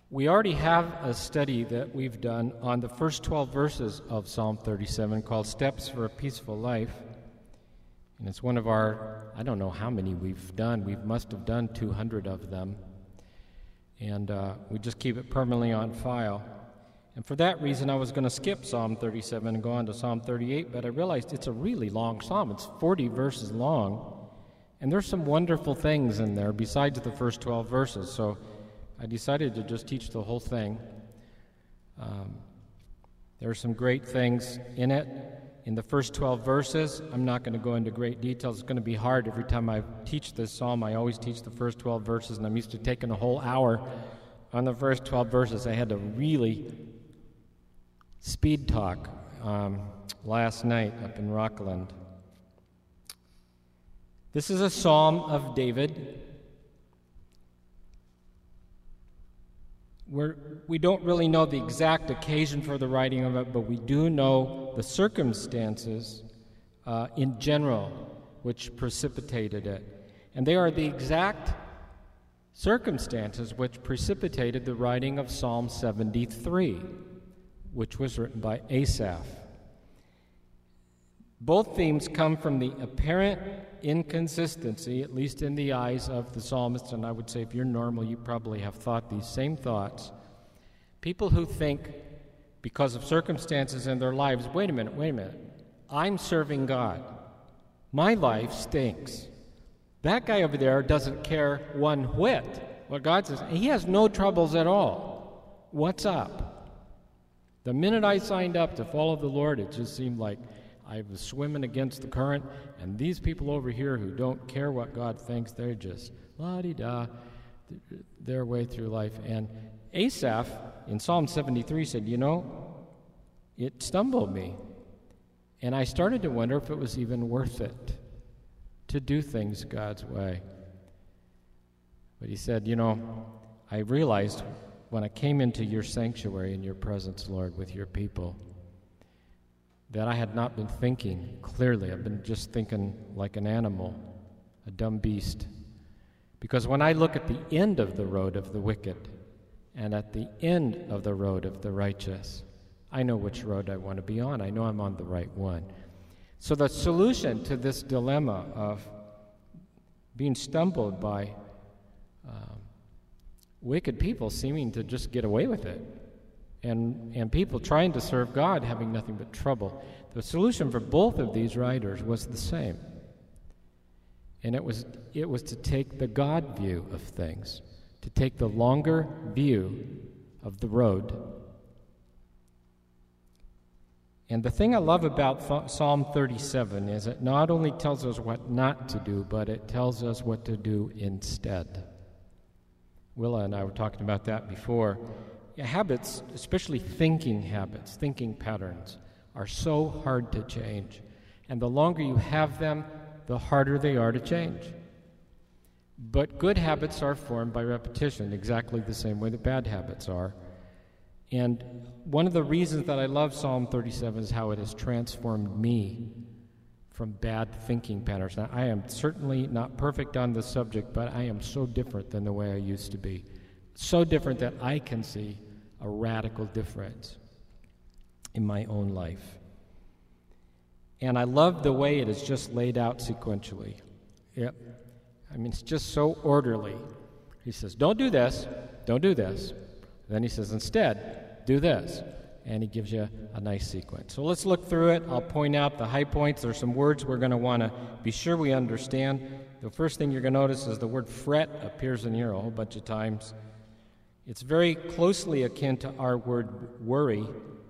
We already have a study that we've done on the first 12 verses of Psalm 37 called Steps for a Peaceful Life. And it's one of our, I don't know how many we've done. We must have done 200 of them. And we just keep it permanently on file. And for that reason, I was going to skip Psalm 37 and go on to Psalm 38, but I realized it's a really long psalm. It's 40 verses long. And there's some wonderful things in there besides the first 12 verses. So I decided to just teach the whole thing. There are some great things in it. In the first 12 verses, I'm not going to go into great details. It's going to be hard. Every time I teach this psalm, I always teach the first 12 verses, and I'm used to taking a whole hour on the first 12 verses. I had to really speed talk last night up in Rockland. This is a psalm of David. We don't really know the exact occasion for the writing of it, but we do know the circumstances in general which precipitated it. And they are the exact circumstances which precipitated the writing of Psalm 73, which was written by Asaph. Both themes come from the apparent inconsistency, at least in the eyes of the psalmist, and I would say if you're normal, you probably have thought these same thoughts. People who think, because of circumstances in their lives, wait a minute, I'm serving God. My life stinks. That guy over there doesn't care one whit what God says. He has no troubles at all. What's up? The minute I signed up to follow the Lord, it just seemed like I was swimming against the current, and these people over here who don't care what God thinks, they're just la-di-da, their way through life. And Asaph, in Psalm 73, said, it stumbled me. And I started to wonder if it was even worth it to do things God's way. But he said, I realized when I came into your sanctuary in your presence, Lord, with your people, that I had not been thinking clearly. I've been just thinking like an animal, a dumb beast. Because when I look at the end of the road of the wicked and at the end of the road of the righteous, I know which road I want to be on. I know I'm on the right one. So the solution to this dilemma of being stumbled by wicked people seeming to just get away with it, and people trying to serve God having nothing but trouble. The solution for both of these writers was the same. And it was to take the God view of things, to take the longer view of the road. And the thing I love about Psalm 37 is it not only tells us what not to do, but it tells us what to do instead. Willa and I were talking about that before. Habits, especially thinking habits, thinking patterns, are so hard to change. And the longer you have them, the harder they are to change. But good habits are formed by repetition, exactly the same way that bad habits are. And one of the reasons that I love Psalm 37 is how it has transformed me from bad thinking patterns. Now, I am certainly not perfect on this subject, but I am so different than the way I used to be. So different that I can see a radical difference in my own life. And I love the way it is just laid out sequentially. Yep. It's just so orderly. He says, don't do this. Then he says, instead, do this. And he gives you a nice sequence. So let's look through it. I'll point out the high points. There's some words we're going to want to be sure we understand. The first thing you're going to notice is the word fret appears in here a whole bunch of times. It's very closely akin to our word worry,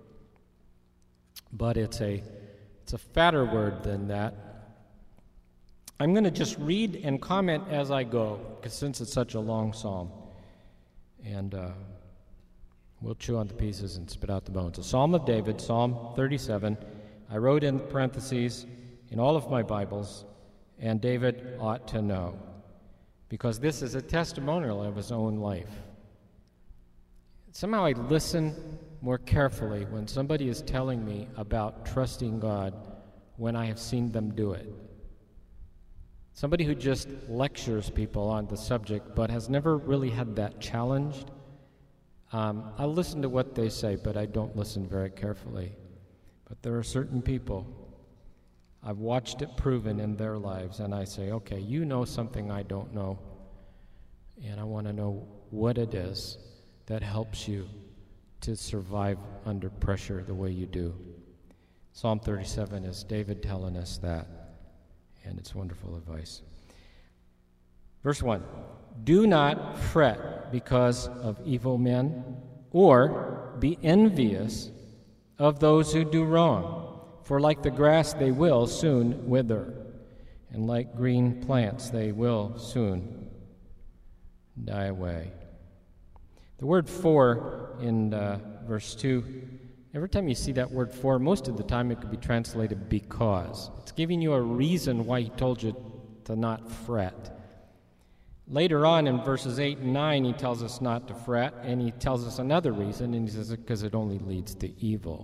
but it's a fatter word than that. I'm going to just read and comment as I go, because since it's such a long psalm, and we'll chew on the pieces and spit out the bones. A Psalm of David, Psalm 37. I wrote in parentheses in all of my Bibles, and David ought to know, because this is a testimonial of his own life. Somehow I listen more carefully when somebody is telling me about trusting God when I have seen them do it. Somebody who just lectures people on the subject but has never really had that challenged, I listen to what they say, but I don't listen very carefully. But there are certain people, I've watched it proven in their lives, and I say, okay, you know something I don't know, and I want to know what it is that helps you to survive under pressure the way you do. Psalm 37 is David telling us that, and it's wonderful advice. Verse 1, do not fret because of evil men, or be envious of those who do wrong, for like the grass they will soon wither, and like green plants they will soon die away. The word for in verse 2, every time you see that word for, most of the time it could be translated because. It's giving you a reason why he told you to not fret. Later on in verses 8 and 9, he tells us not to fret, and he tells us another reason, and he says because it only leads to evil.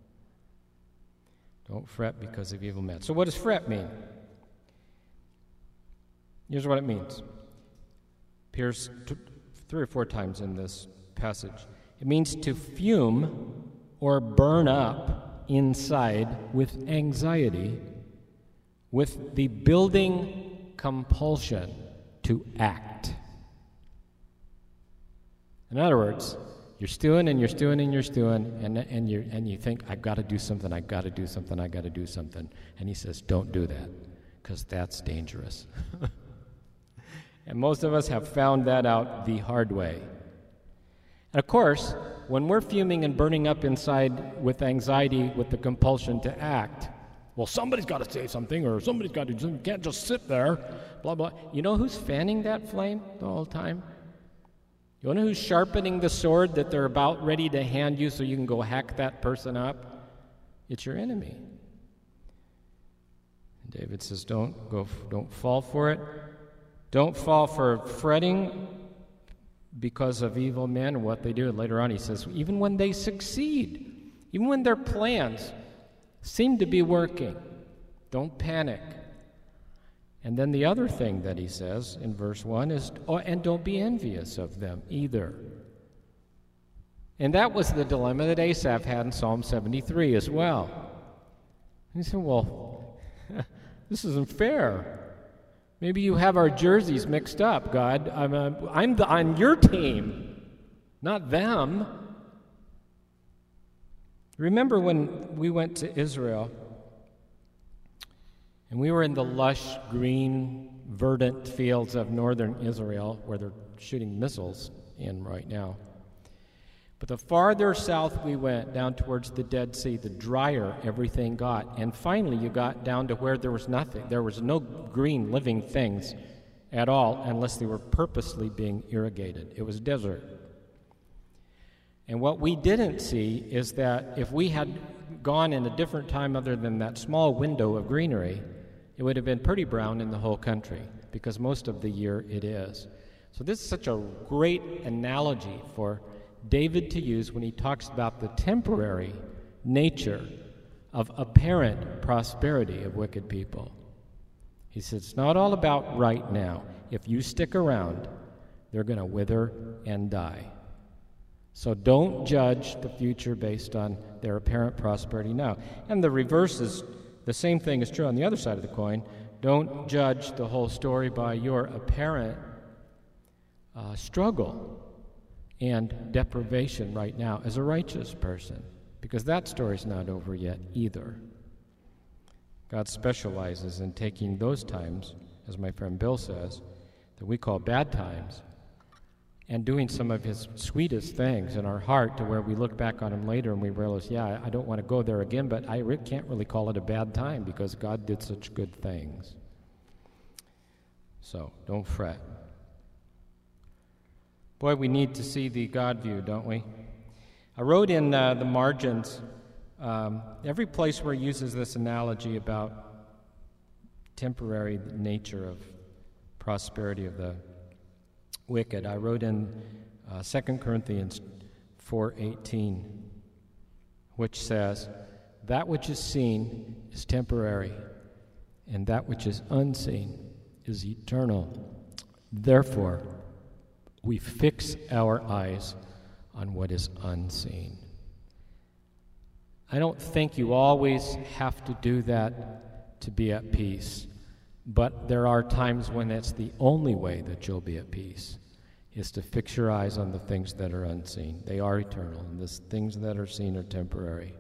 Don't fret because of evil men. So what does fret mean? Here's what it means. Appears 3 or 4 times in this passage. It means to fume or burn up inside with anxiety, with the building compulsion to act. In other words, you're stewing and you're stewing and you're stewing, and you think, I've got to do something, I've got to do something, I've got to do something. And he says, don't do that, because that's dangerous. And most of us have found that out the hard way. And of course, when we're fuming and burning up inside with anxiety, with the compulsion to act, well, somebody's got to say something, or somebody's got to do something. You can't just sit there, blah, blah. You know who's fanning that flame the whole time? You know who's sharpening the sword that they're about ready to hand you so you can go hack that person up? It's your enemy. And David says, don't fall for it. Don't fall for fretting because of evil men and what they do. And later on he says, even when they succeed, even when their plans seem to be working, don't panic. And then the other thing that he says in verse 1 is, and don't be envious of them either. And that was the dilemma that Asaph had in Psalm 73 as well. He said, well, this isn't fair. Maybe you have our jerseys mixed up, God. I'm on your team, not them. Remember when we went to Israel and we were in the lush, green, verdant fields of northern Israel where they're shooting missiles in right now. But the farther south we went, down towards the Dead Sea, the drier everything got. And finally you got down to where there was nothing. There was no green living things at all unless they were purposely being irrigated. It was desert. And what we didn't see is that if we had gone in a different time other than that small window of greenery, it would have been pretty brown in the whole country, because most of the year it is. So this is such a great analogy for David to use when he talks about the temporary nature of apparent prosperity of wicked people. He says it's not all about right now. If you stick around, they're going to wither and die. So don't judge the future based on their apparent prosperity now. And the reverse is, the same thing is true on the other side of the coin. Don't judge the whole story by your apparent struggle and deprivation right now as a righteous person, because that story's not over yet either. God specializes in taking those times, as my friend Bill says, that we call bad times, and doing some of his sweetest things in our heart to where we look back on him later and we realize, yeah, I don't want to go there again, but I can't really call it a bad time because God did such good things. So don't fret. Boy, we need to see the God view, don't we? I wrote in the margins, every place where he uses this analogy about temporary nature of prosperity of the wicked, I wrote in 2 Corinthians 4:18, which says, that which is seen is temporary, and that which is unseen is eternal. Therefore, we fix our eyes on what is unseen. I don't think you always have to do that to be at peace, but there are times when that's the only way that you'll be at peace, is to fix your eyes on the things that are unseen. They are eternal, and the things that are seen are temporary.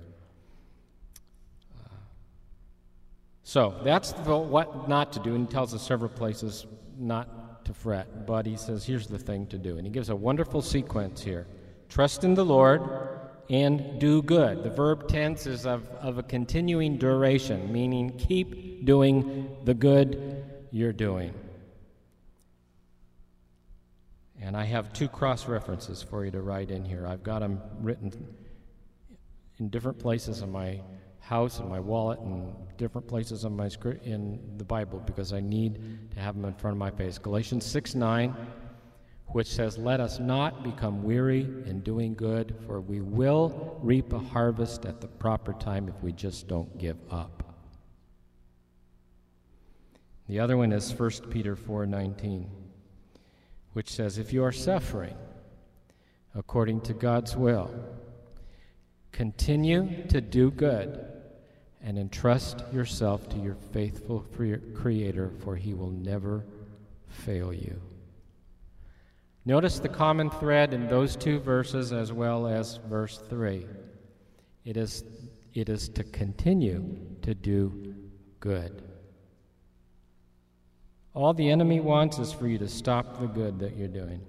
So that's what not to do, and he tells us several places not to fret, but he says here's the thing to do, and he gives a wonderful sequence here. Trust in the Lord and do good. The verb tense is of a continuing duration, meaning keep doing the good you're doing. And I have 2 cross-references for you to write in here. I've got them written in different places in my house, in my wallet, and different places on my in the Bible, because I need to have them in front of my face. Galatians 6:9, which says, "Let us not become weary in doing good, for we will reap a harvest at the proper time if we just don't give up." The other one is 1 Peter 4:19, which says, "If you are suffering according to God's will, continue to do good and entrust yourself to your faithful Creator, for he will never fail you." Notice the common thread in those 2 verses as well as verse 3. It is to continue to do good. All the enemy wants is for you to stop the good that you're doing.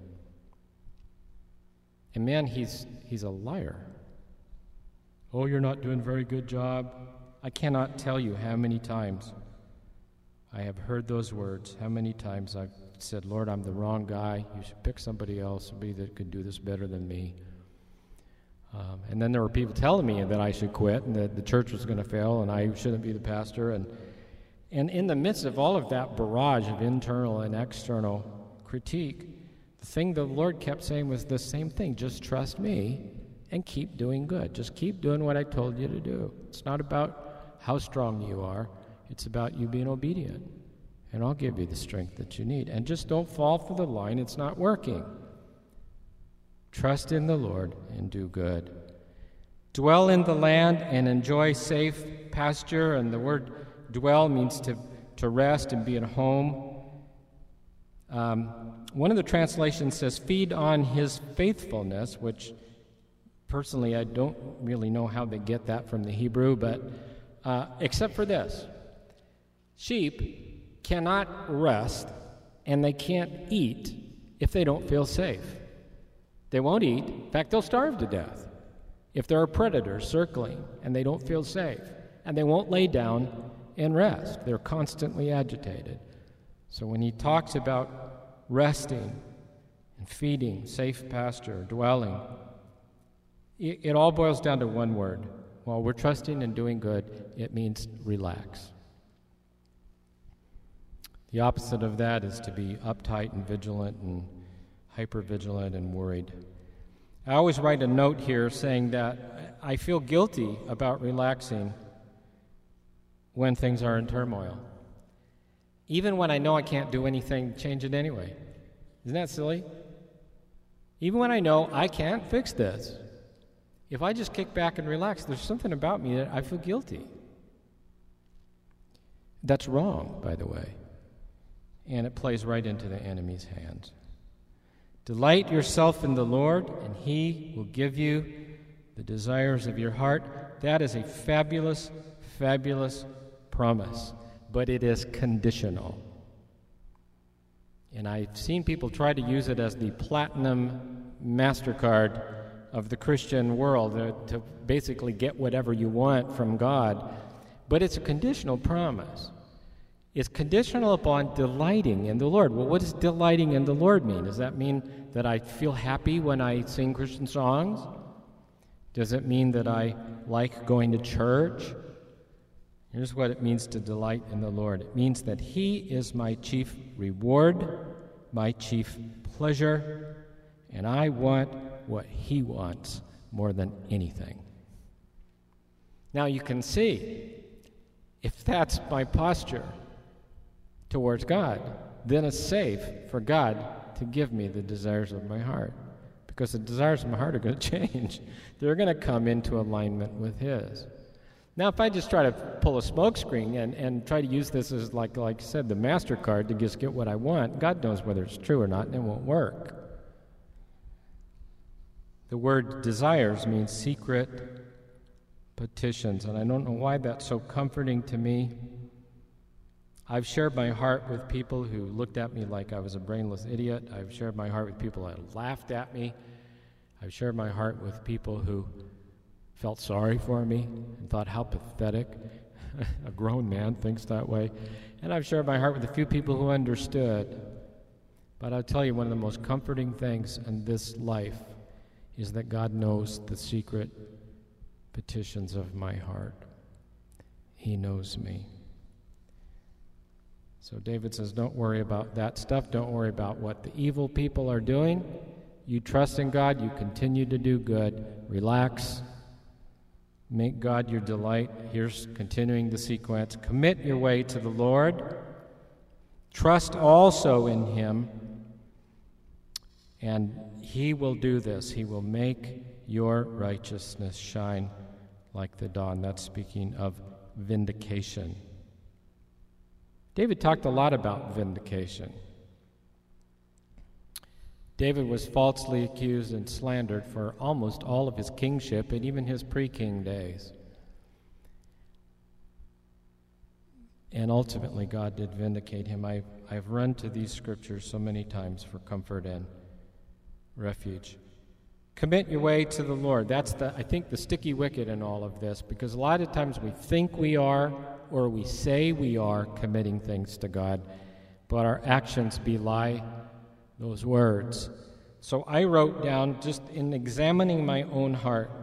And man, he's a liar. "Oh, you're not doing a very good job." I cannot tell you how many times I have heard those words, how many times I've said, "Lord, I'm the wrong guy. You should pick somebody else, somebody that could do this better than me." And then there were people telling me that I should quit and that the church was going to fail and I shouldn't be the pastor. And in the midst of all of that barrage of internal and external critique, the thing the Lord kept saying was the same thing: just trust me and keep doing good. Just keep doing what I told you to do. It's not about how strong you are. It's about you being obedient. And I'll give you the strength that you need. And just don't fall for the line. It's not working. Trust in the Lord and do good. Dwell in the land and enjoy safe pasture. And the word dwell means to rest and be at home. One of the translations says, "Feed on his faithfulness," which personally I don't really know how they get that from the Hebrew, but except for this: sheep cannot rest and they can't eat if they don't feel safe. They won't eat. In fact, they'll starve to death if there are predators circling and they don't feel safe. And they won't lay down and rest. They're constantly agitated. So when he talks about resting and feeding, safe pasture, dwelling, it all boils down to one word. While we're trusting and doing good, it means relax. The opposite of that is to be uptight and vigilant and hypervigilant and worried. I always write a note here saying that I feel guilty about relaxing when things are in turmoil, even when I know I can't do anything to change it anyway. Isn't that silly? Even when I know I can't fix this, if I just kick back and relax, there's something about me that I feel guilty. That's wrong, by the way, and it plays right into the enemy's hands. Delight yourself in the Lord, and he will give you the desires of your heart. That is a fabulous, fabulous promise, but it is conditional. And I've seen people try to use it as the platinum MasterCard of the Christian world to basically get whatever you want from God. But it's a conditional promise. It's conditional upon delighting in the Lord. Well, what does delighting in the Lord mean? Does that mean that I feel happy when I sing Christian songs? Does it mean that I like going to church? Here's what it means to delight in the Lord. It means that he is my chief reward, my chief pleasure, and I want what he wants more than anything. Now you can see, if that's my posture towards God, then it's safe for God to give me the desires of my heart, because the desires of my heart are going to change. They're going to come into alignment with His. Now, if I just try to pull a smokescreen and try to use this as, like I said, the MasterCard to just get what I want, God knows whether it's true or not, and it won't work. The word desires means secret petitions, and I don't know why that's so comforting to me. I've shared my heart with people who looked at me like I was a brainless idiot. I've shared my heart with people that laughed at me. I've shared my heart with people who felt sorry for me and thought, how pathetic. A grown man thinks that way. And I've shared my heart with a few people who understood. But I'll tell you, one of the most comforting things in this life is that God knows the secret petitions of my heart. He knows me. So David says, don't worry about that stuff. Don't worry about what the evil people are doing. You trust in God. You continue to do good. Relax. Make God your delight. Here's continuing the sequence. Commit your way to the Lord. Trust also in Him. And He will do this. He will make your righteousness shine like the dawn. That's speaking of vindication. David talked a lot about vindication. David was falsely accused and slandered for almost all of his kingship and even his pre-king days. And ultimately, God did vindicate him. I've run to these scriptures so many times for comfort and refuge. Commit your way to the Lord. That's, I think, the sticky wicket in all of this, because a lot of times we think we are, or we say we are committing things to God, but our actions belie those words. So I wrote down, just in examining my own heart,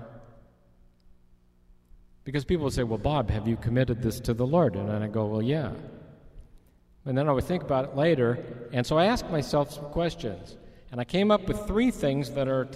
because people say, well, Bob, have you committed this to the Lord? And then I go, well, yeah. And then I would think about it later, and so I asked myself some questions. And I came up with 3 things that are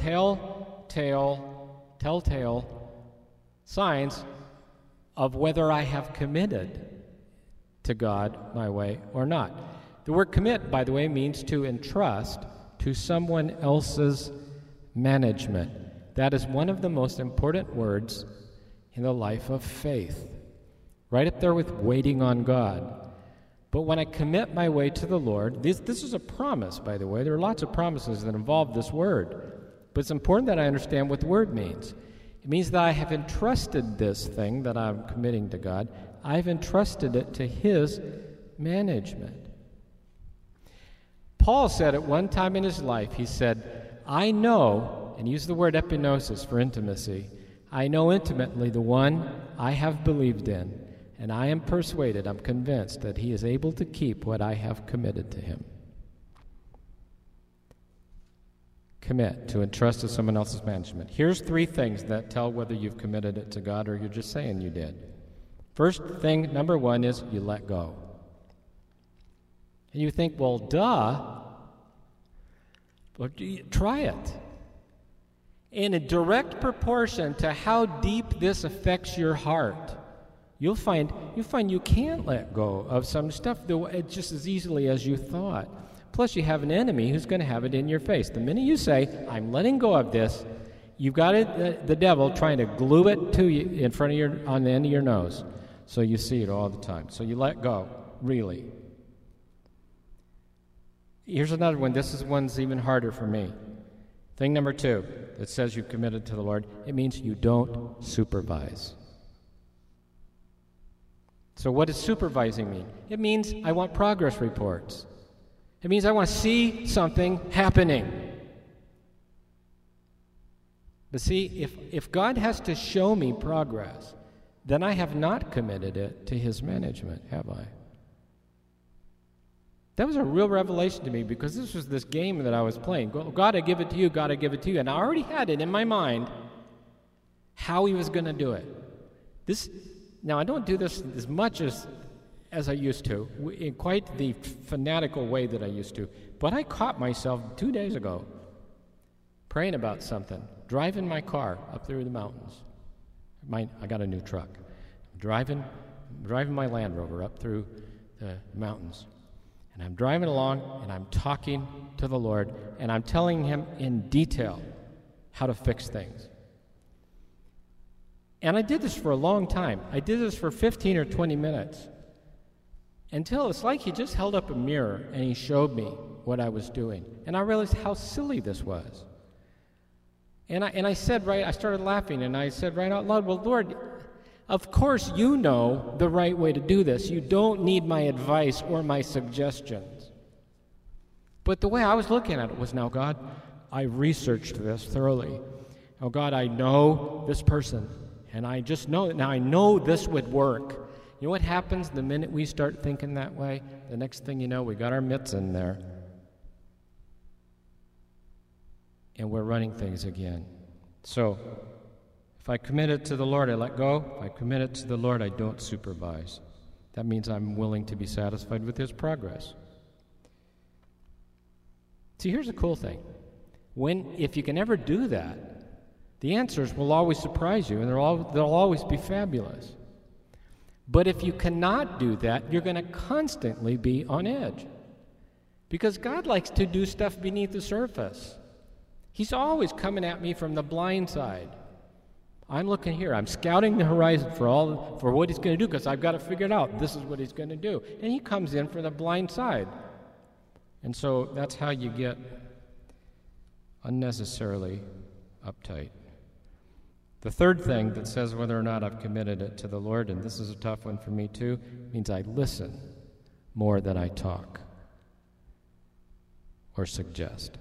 telltale signs of whether I have committed to God my way or not. The word commit, by the way, means to entrust to someone else's management. That is one of the most important words in the life of faith, right up there with waiting on God. But when I commit my way to the Lord, this is a promise, by the way. There are lots of promises that involve this word. But it's important that I understand what the word means. It means that I have entrusted this thing that I'm committing to God, I've entrusted it to His management. Paul said at one time in his life, he said, I know, and he used the word epinosis for intimacy, I know intimately the one I have believed in, and I am persuaded, I'm convinced, that He is able to keep what I have committed to Him. Commit, to entrust to someone else's management. Here's 3 things that tell whether you've committed it to God or you're just saying you did. First thing, number 1, is you let go. And you think, well, duh. But try it. In a direct proportion to how deep this affects your heart, you'll find you can't let go of some stuff just as easily as you thought. Plus, you have an enemy who's going to have it in your face. The minute you say, I'm letting go of this, you've got the devil trying to glue it to you in front of on the end of your nose. So you see it all the time. So you let go, really. Here's another one. One's even harder for me. Thing number 2 that says you've committed to the Lord, it means you don't supervise. So what does supervising mean? It means I want progress reports. It means I want to see something happening. But see, if God has to show me progress, then I have not committed it to His management, have I? That was a real revelation to me, because this was this game that I was playing. God, I give it to you, God, I give it to you. And I already had it in my mind how He was going to do it. Now, I don't do this as much as I used to, in quite the fanatical way that I used to. But I caught myself 2 days ago praying about something, driving my car up through the mountains. I got a new truck. Driving my Land Rover up through the mountains. And I'm driving along, and I'm talking to the Lord, and I'm telling Him in detail how to fix things. And I did this for a long time. I did this for 15 or 20 minutes until it's like he just held up a mirror and he showed me what I was doing. And I realized how silly this was. And I said, I started laughing, and I said right out loud, well, Lord, of course you know the right way to do this. You don't need my advice or my suggestions. But the way I was looking at it was, now, God, I researched this thoroughly. Oh, God, I know this person, and I just know it. Now I know this would work. You know what happens the minute we start thinking that way? The next thing you know, we got our mitts in there, and we're running things again. So, if I commit it to the Lord, I let go. If I commit it to the Lord, I don't supervise. That means I'm willing to be satisfied with His progress. See, here's the cool thing. If you can ever do that, the answers will always surprise you, and they'll always be fabulous. But if you cannot do that, you're going to constantly be on edge. Because God likes to do stuff beneath the surface. He's always coming at me from the blind side. I'm looking here. I'm scouting the horizon for what He's going to do, because I've got to figure it out. This is what He's going to do. And He comes in from the blind side. And so that's how you get unnecessarily uptight. The third thing that says whether or not I've committed it to the Lord, and this is a tough one for me too, means I listen more than I talk or suggest.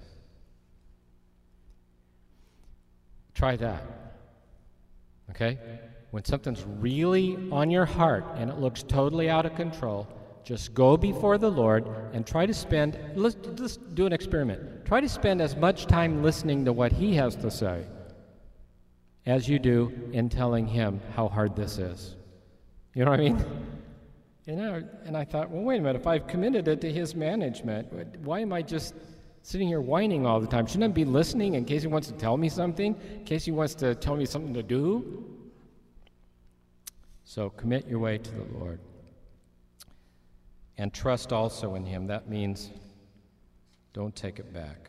Try that. Okay? When something's really on your heart and it looks totally out of control, just go before the Lord and try to let's do an experiment. Try to spend as much time listening to what He has to say as you do in telling Him how hard this is. You know what I mean? And I thought, well, wait a minute, if I've committed it to His management, why am I just sitting here whining all the time? Shouldn't I be listening in case He wants to tell me something? In case He wants to tell me something to do? So commit your way to the Lord. And trust also in Him. That means don't take it back.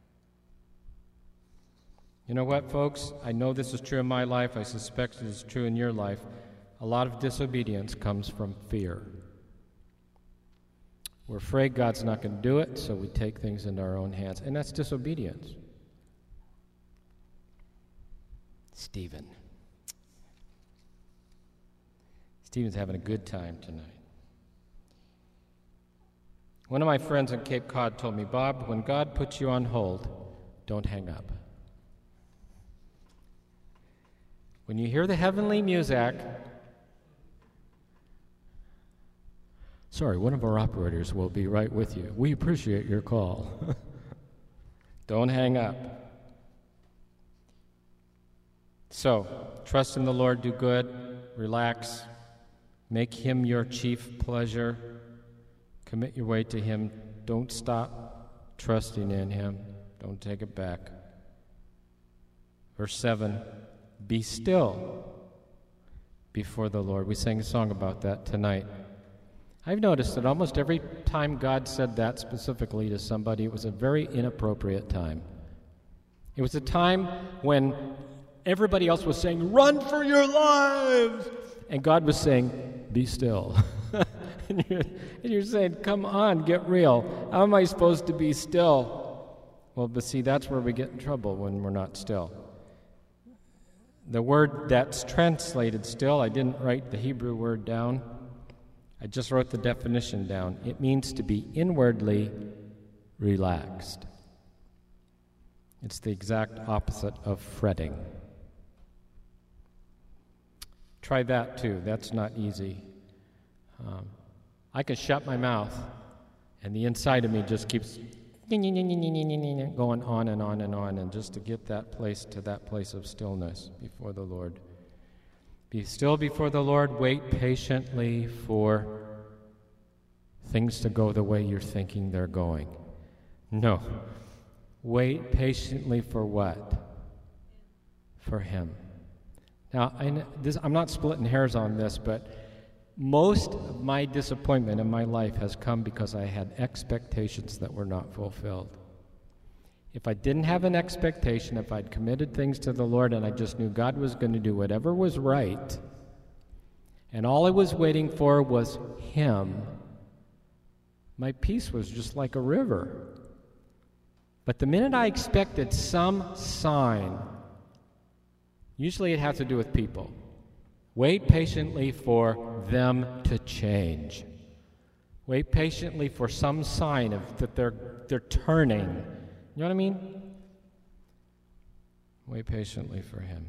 You know what, folks? I know this is true in my life. I suspect it is true in your life. A lot of disobedience comes from fear. We're afraid God's not going to do it, so we take things into our own hands. And that's disobedience. Stephen's having a good time tonight. One of my friends in Cape Cod told me, Bob, when God puts you on hold, don't hang up. When you hear the heavenly music, sorry, one of our operators will be right with you. We appreciate your call. Don't hang up. So, trust in the Lord, do good, relax, make Him your chief pleasure, commit your way to Him, don't stop trusting in Him, don't take it back. Verse 7, be still before the Lord. We sang a song about that tonight. I've noticed that almost every time God said that specifically to somebody, it was a very inappropriate time. It was a time when everybody else was saying, run for your lives! And God was saying, be still. and you're saying, come on, get real. How am I supposed to be still? Well, but see, that's where we get in trouble, when we're not still. The word that's translated still, I didn't write the Hebrew word down. I just wrote the definition down. It means to be inwardly relaxed. It's the exact opposite of fretting. Try that too. That's not easy. I can shut my mouth, and the inside of me just keeps going on and on and on, and just to get to that place of stillness before the Lord. Be still before the Lord. Wait patiently for things to go the way you're thinking they're going. No. Wait patiently for what? For Him. Now, I'm not splitting hairs on this, but most of my disappointment in my life has come because I had expectations that were not fulfilled. if I didn't have an expectation, if I'd committed things to the Lord and I just knew God was going to do whatever was right, and all I was waiting for was Him, my peace was just like a river. But the minute I expected some sign, usually it has to do with people. Wait patiently for them to change. Wait patiently for some sign of that they're turning. You know what I mean? Wait patiently for Him.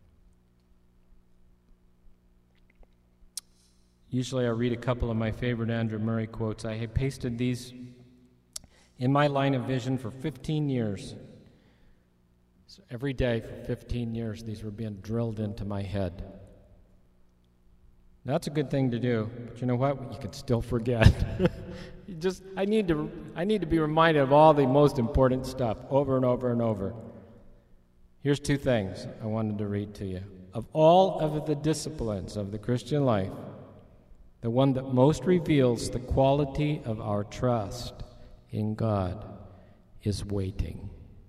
Usually I read a couple of my favorite Andrew Murray quotes. I have pasted these in my line of vision for 15 years. So every day for 15 years, these were being drilled into my head. That's a good thing to do, but you know what? You can still forget. I need to be reminded of all the most important stuff over and over and over. Here's two things I wanted to read to you. Of all of the disciplines of the Christian life, the one that most reveals the quality of our trust in God is waiting.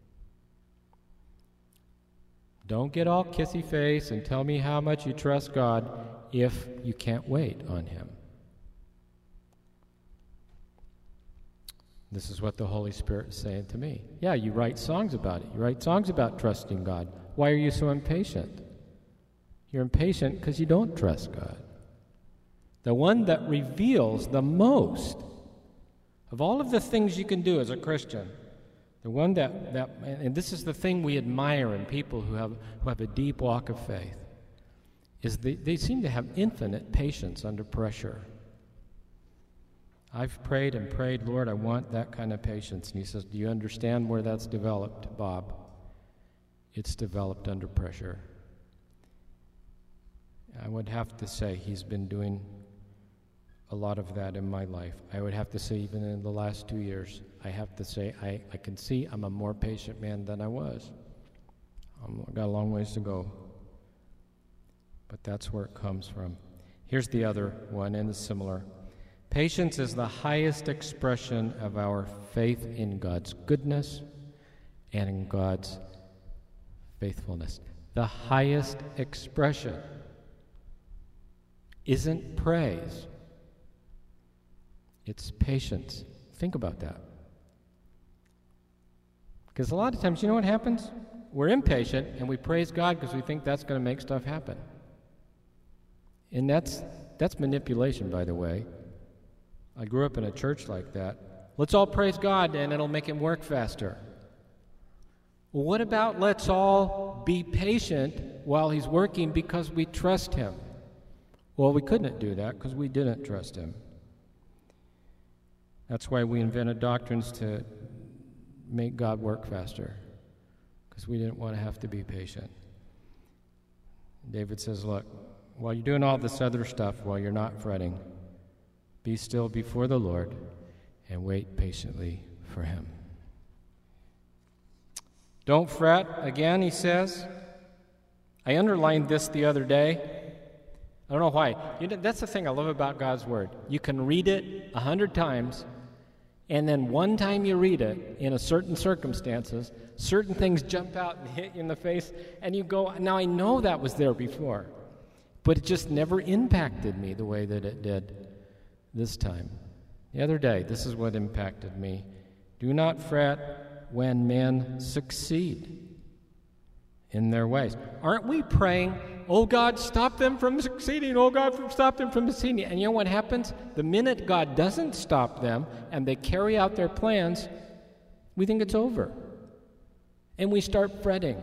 Don't get all kissy face and tell me how much you trust God if you can't wait on Him. This is what the Holy Spirit is saying to me. Yeah, you write songs about it. You write songs about trusting God. Why are you so impatient? You're impatient because you don't trust God. The one that reveals the most of all of the things you can do as a Christian, the one that and this is the thing we admire in people who have a deep walk of faith, is they seem to have infinite patience under pressure. I've prayed and prayed, Lord, I want that kind of patience. And He says, do you understand where that's developed, Bob? It's developed under pressure. I would have to say He's been doing a lot of that in my life. I would have to say even in the last 2 years, I have to say I can see I'm a more patient man than I was. I've got a long ways to go. But that's where it comes from. Here's the other one, and it's similar. Patience is the highest expression of our faith in God's goodness and in God's faithfulness. The highest expression isn't praise. It's patience. Think about that. Because a lot of times, you know what happens? We're impatient and we praise God because we think that's going to make stuff happen. And that's manipulation, by the way. I grew up in a church like that. Let's all praise God and it'll make Him work faster. Well, what about let's all be patient while He's working because we trust Him? Well, we couldn't do that because we didn't trust Him. That's why we invented doctrines to make God work faster, because we didn't want to have to be patient. David says, look, while you're doing all this other stuff, while you're not fretting, be still before the Lord and wait patiently for Him. Don't fret, again, he says. I underlined this the other day. I don't know why. That's the thing I love about God's Word. You can read it 100 times, and then one time you read it in a certain circumstances, certain things jump out and hit you in the face, and you go, now I know that was there before, but it just never impacted me the way that it did this time. The other day, this is what impacted me. Do not fret when men succeed in their ways. Aren't we praying, oh God, stop them from succeeding, oh God, stop them from succeeding? And you know what happens? The minute God doesn't stop them and they carry out their plans, we think it's over. And we start fretting.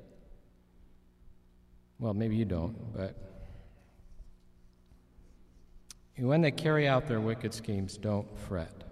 Well, maybe you don't, but when they carry out their wicked schemes, don't fret.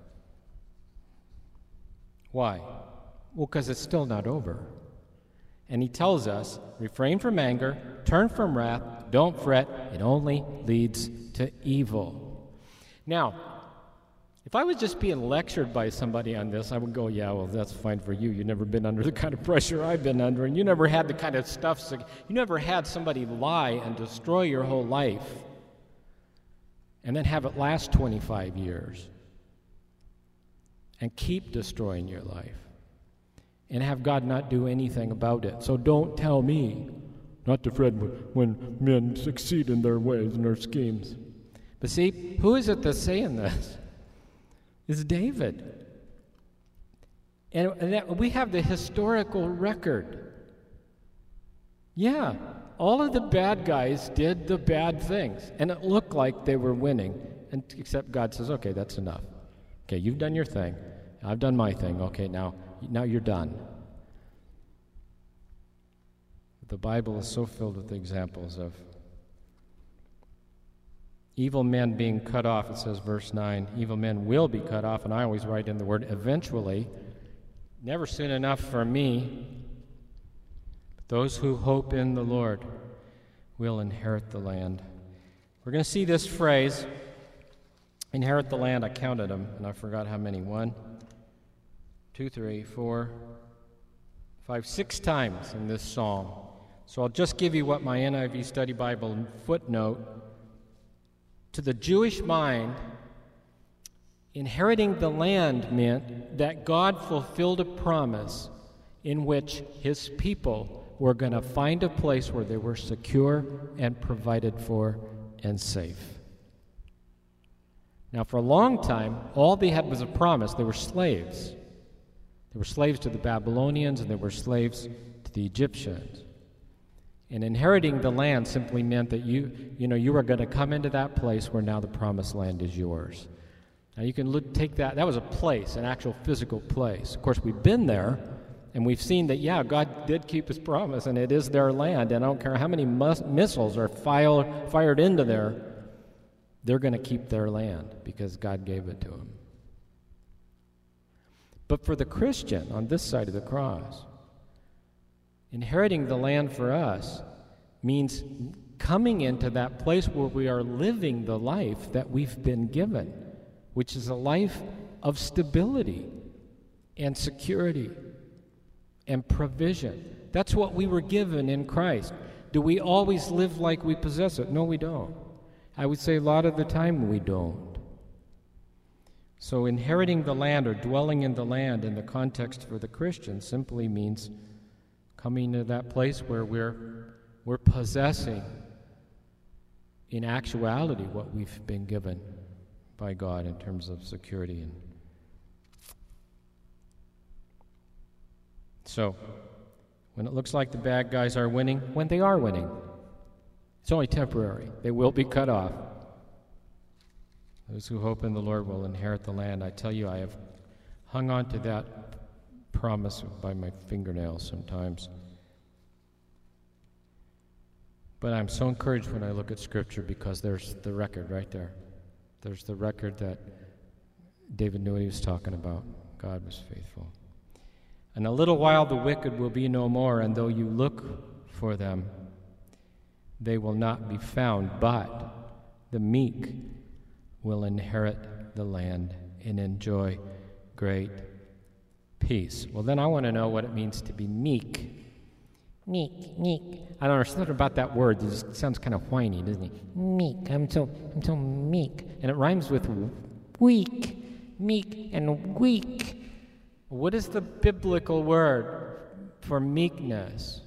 Why? Well, because it's still not over. And he tells us, refrain from anger, turn from wrath, don't fret, it only leads to evil. Now, if I was just being lectured by somebody on this, I would go, yeah, well, that's fine for you. You've never been under the kind of pressure I've been under, and you never had the kind of stuff, you never had somebody lie and destroy your whole life and then have it last 25 years and keep destroying your life. and have God not do anything about it. So don't tell me not to fret when men succeed in their ways and their schemes. But see, who is it that's saying this? It's David. And we have the historical record. Yeah, all of the bad guys did the bad things, and it looked like they were winning, except God says, okay, that's enough. Okay, you've done your thing. I've done my thing. Okay, now you're done. The Bible is so filled with examples of evil men being cut off. It says, verse 9, evil men will be cut off, and I always write in the word eventually. Never soon enough for me. But those who hope in the Lord will inherit the land. We're going to see this phrase, inherit the land. I counted them, and I forgot how many. 1, 2, 3, 4, 5, 6 times in this psalm. So I'll just give you what my NIV Study Bible footnote. To the Jewish mind, inheriting the land meant that God fulfilled a promise in which his people were going to find a place where they were secure and provided for and safe. Now, for a long time, all they had was a promise. They were slaves. They were slaves to the Babylonians, and they were slaves to the Egyptians. And inheriting the land simply meant that you were going to come into that place where now the promised land is yours. Now you can take that was a place, an actual physical place. Of course, we've been there, and we've seen that, yeah, God did keep his promise, and it is their land, and I don't care how many missiles are fired into there, they're going to keep their land because God gave it to them. But for the Christian on this side of the cross, inheriting the land for us means coming into that place where we are living the life that we've been given, which is a life of stability and security and provision. That's what we were given in Christ. Do we always live like we possess it? No, we don't. I would say a lot of the time we don't. So inheriting the land or dwelling in the land in the context for the Christian simply means coming to that place where we're possessing in actuality what we've been given by God in terms of security. And so, when it looks like the bad guys are winning, when they are winning, it's only temporary. They will be cut off. Those who hope in the Lord will inherit the land. I tell you, I have hung on to that promise by my fingernails sometimes. But I'm so encouraged when I look at Scripture because there's the record right there. There's the record that David knew what he was talking about. God was faithful. In a little while the wicked will be no more, and though you look for them, they will not be found, but the meek will inherit the land and enjoy great peace. Well, then I want to know what it means to be meek. Meek. I don't know, something about that word. It just sounds kind of whiny, doesn't it? Meek. I'm so meek. And it rhymes with weak. Meek and weak. What is the biblical word for meekness?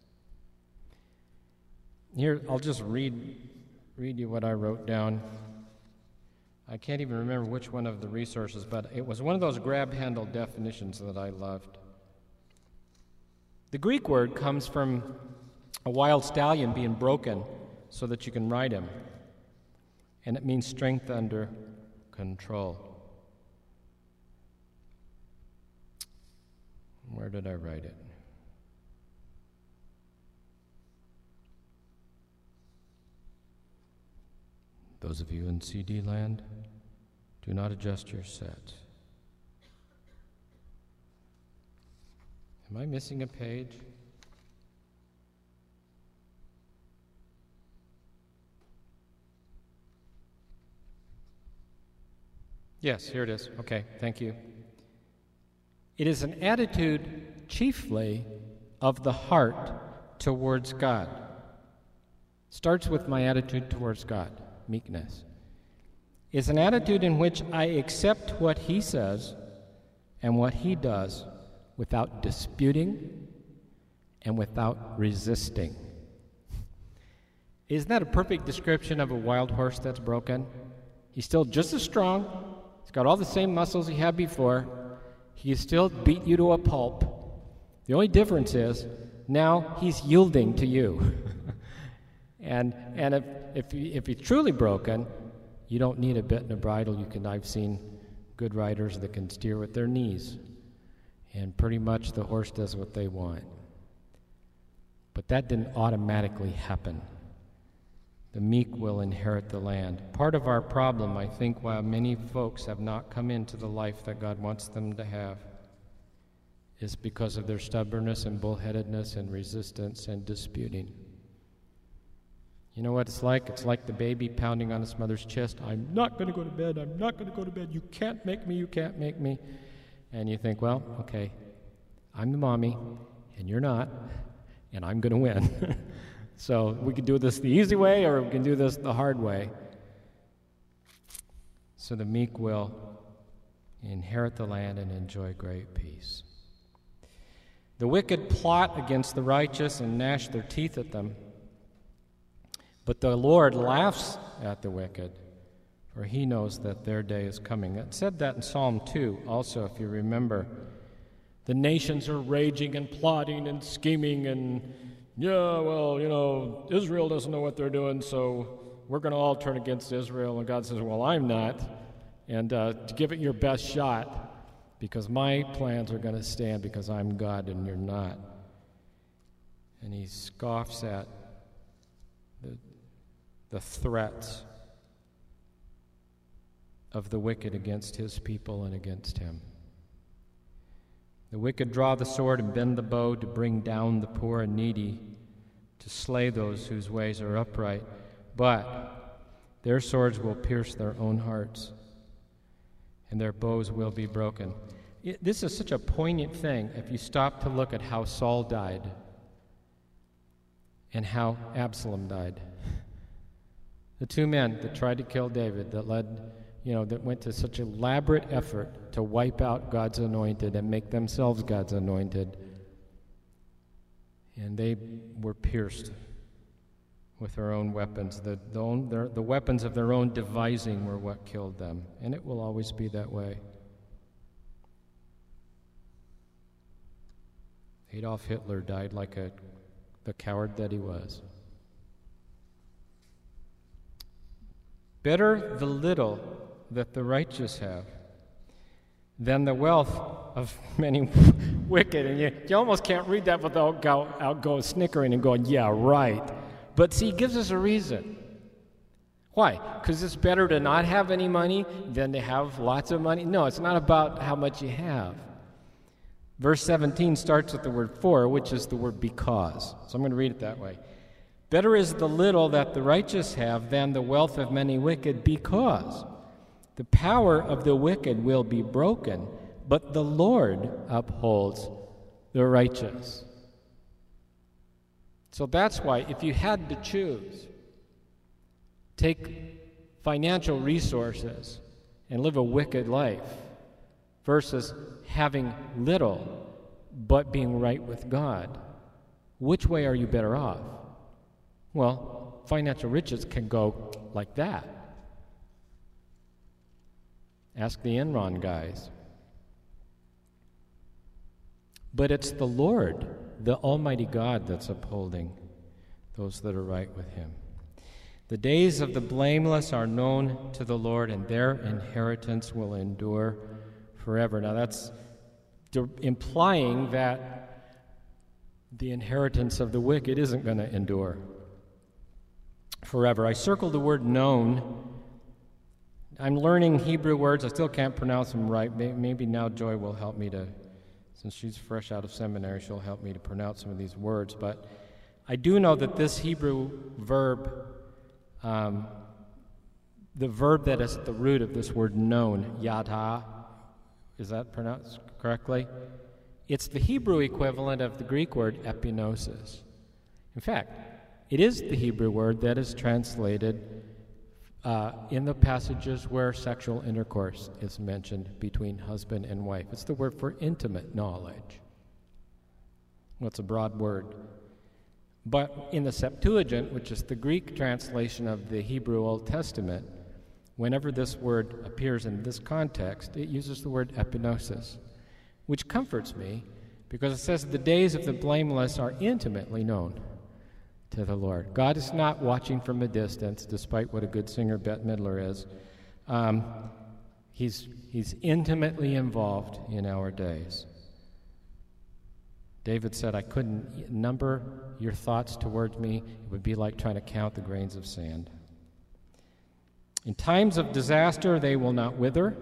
Here, I'll just read you what I wrote down. I can't even remember which one of the resources, but it was one of those grab-handle definitions that I loved. The Greek word comes from a wild stallion being broken so that you can ride him, and it means strength under control. Where did I write it? Those of you in CD land, do not adjust your set. Am I missing a page? Yes, here it is. Okay, thank you. It is an attitude chiefly of the heart towards God. Starts with my attitude towards God, meekness. It's an attitude in which I accept what He says and what He does without disputing, and without resisting. Isn't that a perfect description of a wild horse that's broken? He's still just as strong. He's got all the same muscles he had before. He still beat you to a pulp. The only difference is now he's yielding to you. and if he's truly broken, you don't need a bit and a bridle. I've seen good riders that can steer with their knees, and pretty much the horse does what they want. But that didn't automatically happen. The meek will inherit the land. Part of our problem, I think, why many folks have not come into the life that God wants them to have, is because of their stubbornness and bullheadedness and resistance and disputing. You know what it's like? It's like the baby pounding on its mother's chest. I'm not going to go to bed. I'm not going to go to bed. You can't make me. You can't make me. And you think, well, okay, I'm the mommy, and you're not, and I'm going to win. So we can do this the easy way, or we can do this the hard way. So the meek will inherit the land and enjoy great peace. The wicked plot against the righteous and gnash their teeth at them. But the Lord laughs at the wicked, for he knows that their day is coming. It said that in Psalm 2 also, if you remember. The nations are raging and plotting and scheming and, Israel doesn't know what they're doing, so we're going to all turn against Israel. And God says, well, I'm not. And to give it your best shot, because my plans are going to stand because I'm God and you're not. And he scoffs at the threats of the wicked against his people and against him. The wicked draw the sword and bend the bow to bring down the poor and needy, to slay those whose ways are upright. But their swords will pierce their own hearts, and their bows will be broken. This is such a poignant thing if you stop to look at how Saul died and how Absalom died. The two men that tried to kill David, that went to such elaborate effort to wipe out God's anointed and make themselves God's anointed. And they were pierced with their own weapons. The weapons of their own devising were what killed them. And it will always be that way. Adolf Hitler died like the coward that he was. Better the little that the righteous have than the wealth of many wicked. And you almost can't read that without go snickering and going, yeah, right. But see, he gives us a reason. Why? Because it's better to not have any money than to have lots of money? No, it's not about how much you have. Verse 17 starts with the word for, which is the word because. So I'm going to read it that way. Better is the little that the righteous have than the wealth of many wicked, because the power of the wicked will be broken, but the Lord upholds the righteous. So that's why, if you had to choose, take financial resources and live a wicked life versus having little but being right with God, which way are you better off? Well, financial riches can go like that. Ask the Enron guys. But it's the Lord, the Almighty God, that's upholding those that are right with him. The days of the blameless are known to the Lord, and their inheritance will endure forever. Now that's implying that the inheritance of the wicked isn't going to endure forever. I circled the word known. I'm learning Hebrew words. I still can't pronounce them right. Maybe now Joy will help me to, since she's fresh out of seminary, she'll help me to pronounce some of these words. But I do know that this Hebrew verb, the verb that is at the root of this word known, yada, is that pronounced correctly? It's the Hebrew equivalent of the Greek word epinosis. In fact, it is the Hebrew word that is translated in the passages where sexual intercourse is mentioned between husband and wife. It's the word for intimate knowledge. Well, it's a broad word. But in the Septuagint, which is the Greek translation of the Hebrew Old Testament, whenever this word appears in this context, it uses the word epignosis, which comforts me because it says the days of the blameless are intimately known to the Lord. God is not watching from a distance, despite what a good singer Bette Midler is. He's intimately involved in our days. David said, I couldn't number your thoughts towards me. It would be like trying to count the grains of sand. In times of disaster, they will not wither.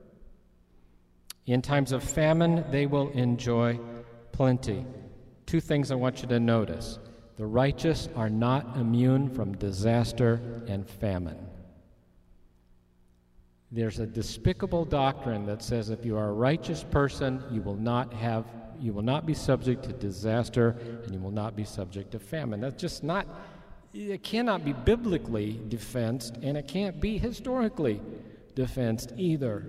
In times of famine, they will enjoy plenty. Two things I want you to notice. The righteous are not immune from disaster and famine. There's a despicable doctrine that says if you are a righteous person, you will not be subject to disaster and you will not be subject to famine. That's just not, it cannot be biblically defensed, and it can't be historically defensed either.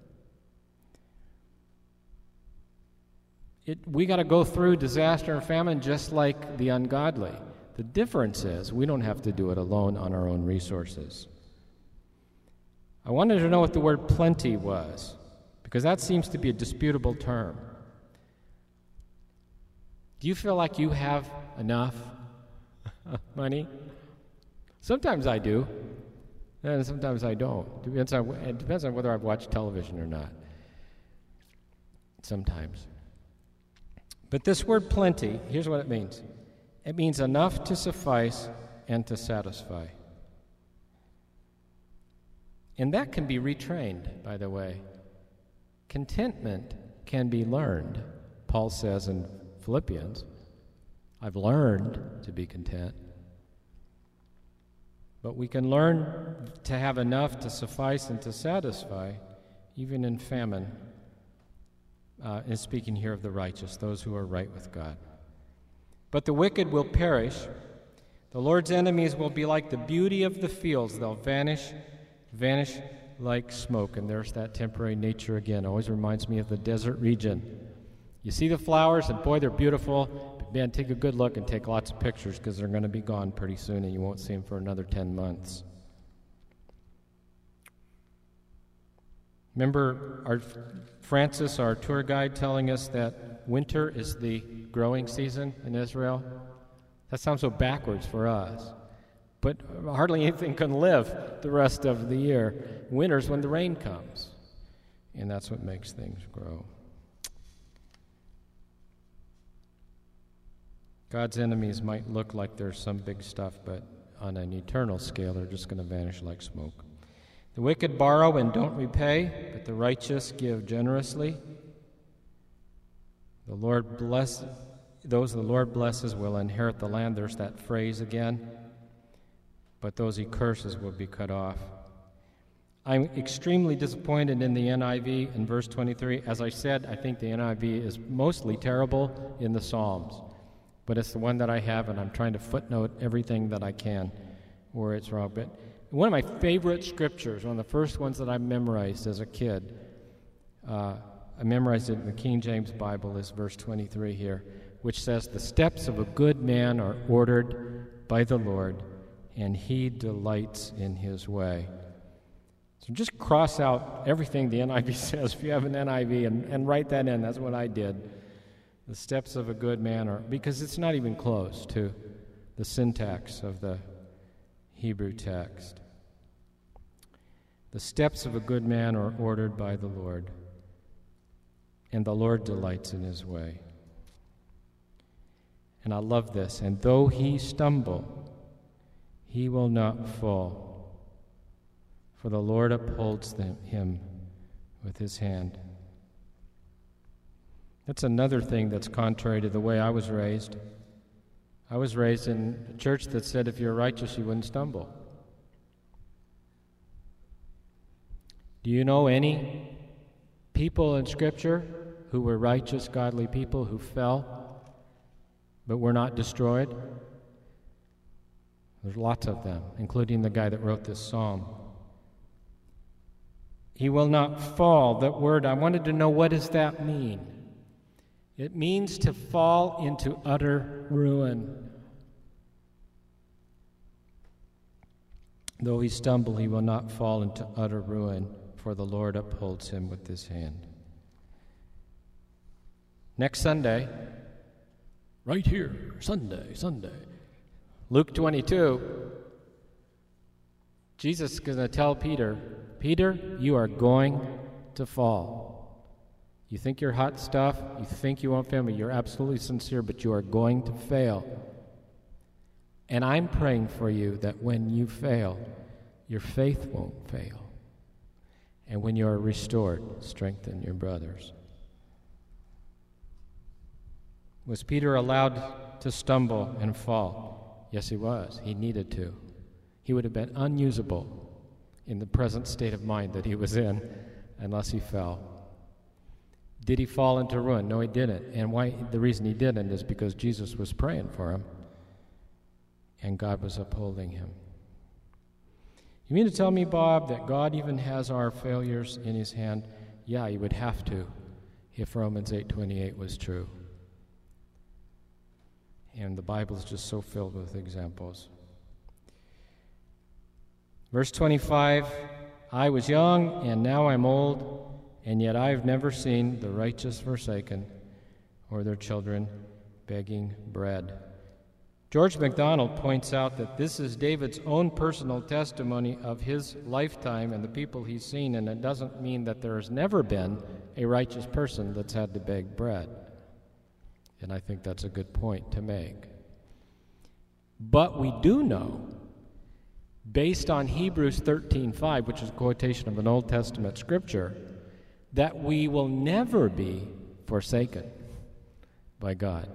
We got to go through disaster and famine just like the ungodly. The difference is we don't have to do it alone on our own resources. I wanted to know what the word plenty was, because that seems to be a disputable term. Do you feel like you have enough money? Sometimes I do, and sometimes I don't. It depends on whether I've watched television or not. Sometimes. But this word plenty, here's what it means. It means enough to suffice and to satisfy. And that can be retrained, by the way. Contentment can be learned. Paul says in Philippians, I've learned to be content. But we can learn to have enough to suffice and to satisfy, even in famine. And speaking here of the righteous, those who are right with God. But the wicked will perish. The Lord's enemies will be like the beauty of the fields. They'll vanish like smoke. And there's that temporary nature again. It always reminds me of the desert region. You see the flowers, and boy, they're beautiful. But man, take a good look and take lots of pictures, because they're going to be gone pretty soon, and you won't see them for another 10 months. Remember Francis, our tour guide, telling us that winter is the growing season in Israel? That sounds so backwards for us. But hardly anything can live the rest of the year. Winter's when the rain comes, and that's what makes things grow. God's enemies might look like there's some big stuff, but on an eternal scale, they're just going to vanish like smoke. The wicked borrow and don't repay, but the righteous give generously. Those the Lord blesses will inherit the land. There's that phrase again. But those he curses will be cut off. I'm extremely disappointed in the NIV in verse 23. As I said, I think the NIV is mostly terrible in the Psalms. But it's the one that I have, and I'm trying to footnote everything that I can where it's wrong. But one of my favorite scriptures, one of the first ones that I memorized as a kid, I memorized it in the King James Bible, is verse 23 here, which says, "The steps of a good man are ordered by the Lord, and he delights in his way." So just cross out everything the NIV says if you have an NIV and write that in. That's what I did. The steps of a good man are, because it's not even close to the syntax of the Hebrew text. The steps of a good man are ordered by the Lord, and the Lord delights in his way. And I love this. And though he stumble, he will not fall, for the Lord upholds him with his hand. That's another thing that's contrary to the way I was raised. I was raised in a church that said if you're righteous, you wouldn't stumble. Do you know any people in Scripture who were righteous, godly people who fell but were not destroyed? There's lots of them, including the guy that wrote this psalm. He will not fall. That word, I wanted to know, what does that mean? It means to fall into utter ruin. Though he stumble, he will not fall into utter ruin, for the Lord upholds him with his hand. Next Sunday, right here, Sunday, Luke 22, Jesus is going to tell Peter, Peter, you are going to fall. You think you're hot stuff, you think you won't fail me, you're absolutely sincere, but you are going to fail. And I'm praying for you that when you fail, your faith won't fail. And when you are restored, strengthen your brothers. Was Peter allowed to stumble and fall? Yes, he was. He needed to. He would have been unusable in the present state of mind that he was in unless he fell. Did he fall into ruin? No, he didn't. And the reason he didn't is because Jesus was praying for him and God was upholding him. You mean to tell me, Bob, that God even has our failures in his hand? Yeah, he would have to if Romans 8:28 was true. And the Bible is just so filled with examples. Verse 25, I was young, and now I'm old, and yet I've never seen the righteous forsaken or their children begging bread. George MacDonald points out that this is David's own personal testimony of his lifetime and the people he's seen, and it doesn't mean that there has never been a righteous person that's had to beg bread. And I think that's a good point to make. But we do know, based on Hebrews 13:5, which is a quotation of an Old Testament scripture, that we will never be forsaken by God.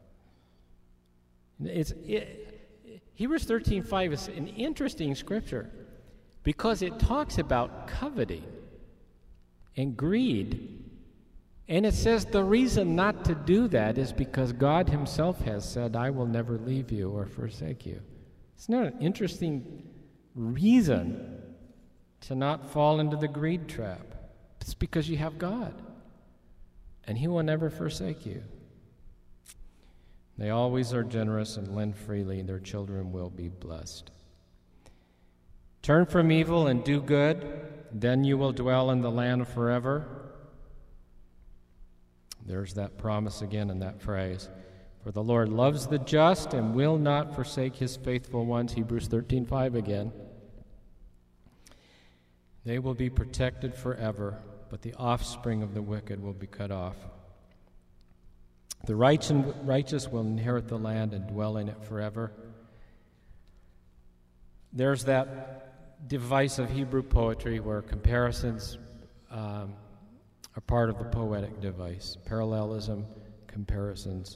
Hebrews 13:5 is an interesting scripture because it talks about coveting and greed. And it says the reason not to do that is because God himself has said, I will never leave you or forsake you. It's not an interesting reason to not fall into the greed trap. It's because you have God, and he will never forsake you. They always are generous and lend freely, and their children will be blessed. Turn from evil and do good, then you will dwell in the land forever. There's that promise again in that phrase. For the Lord loves the just and will not forsake his faithful ones. Hebrews 13:5 again. They will be protected forever, but the offspring of the wicked will be cut off. The righteous will inherit the land and dwell in it forever. There's that device of Hebrew poetry where comparisons are part of the poetic device. Parallelism, comparisons